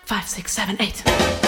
5, 6, 7, 8.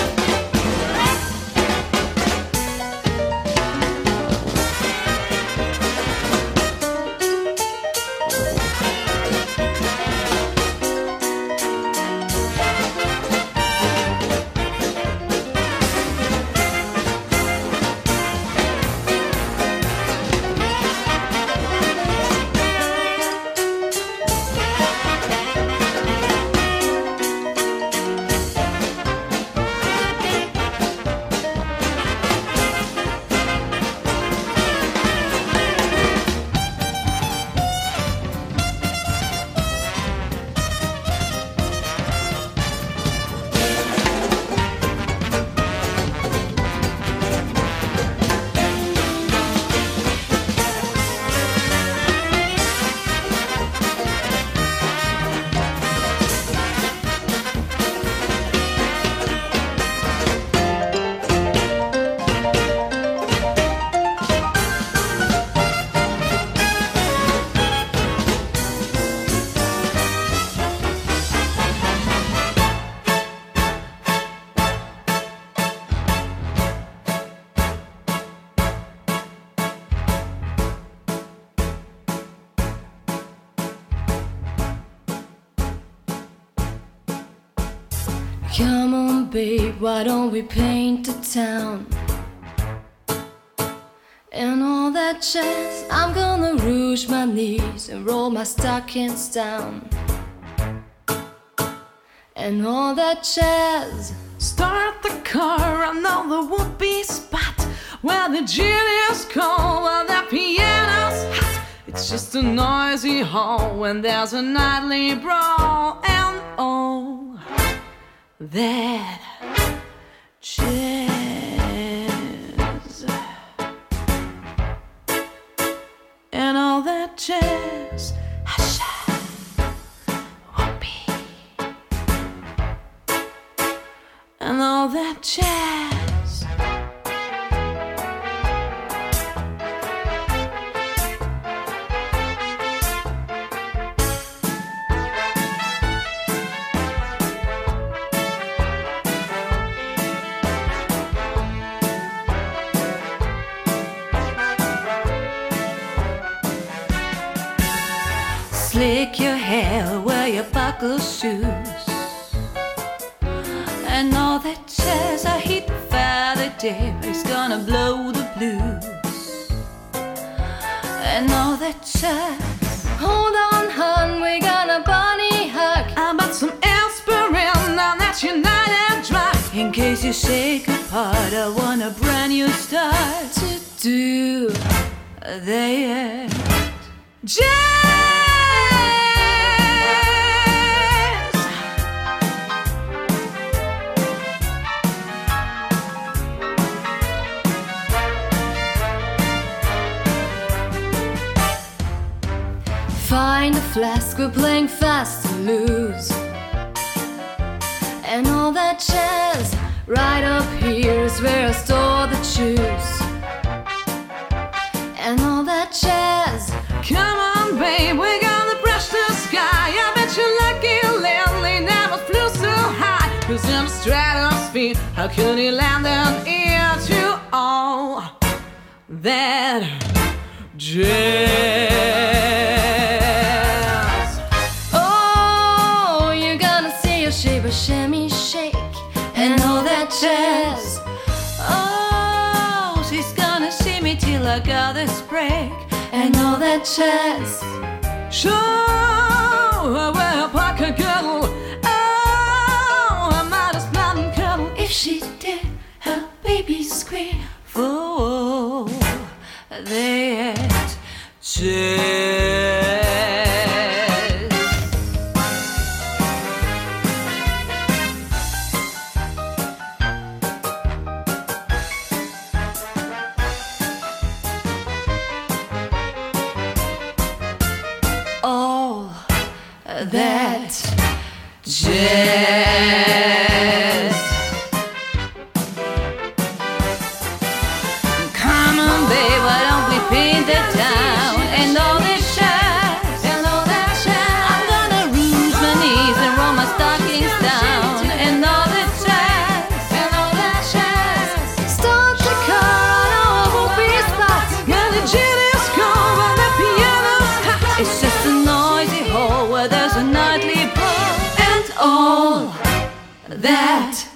Come on, babe, why don't we paint the town? And all that jazz, I'm gonna rouge my knees and roll my stockings down. And all that jazz. Start the car, I know the would-be spot where the gin is cold, while the piano's hot. It's just a noisy hall when there's a nightly brawl. And oh, that jazz, and all that jazz, hasha, whoopee, and all that jazz. Slick your hair, wear your buckle shoes, and all that jazz. I hit Faraday, he's gonna blow the blues. And all that jazz. Hold on, hun, we got a bunny hug. I bought some aspirin, now that's United Drug. In case you shake apart, I want a brand new start to do that jazz. Find a flask, we're playing fast to lose. And all that jazz, right up here is where I store the shoes. And all that jazz. Come on, babe, we're gonna brush the sky. I bet you're lucky lately never flew so high. Cause in the stratosphere, how could he land an ear to all that jazz? Oh, you're gonna see a shiver, shimmy, shake, and all that jazz. Oh, she's gonna see me till I got this break, and all that jazz. Sure, I wear a pocket girdle. Oh, I might as well and cuddle if she did her baby scream for that jazz. All that jazz. Come on, babe, why don't we paint the town? And all that jazz, and all that jazz. I'm gonna rouge my knees and roll my stockings down. And all that where there's a nightly pub and all that